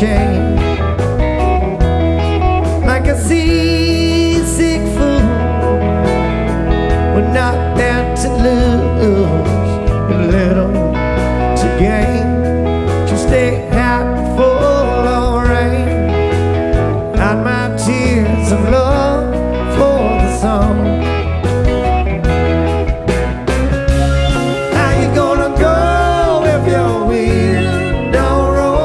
change. Like a seasick fool, we're not there to lose, and little to gain.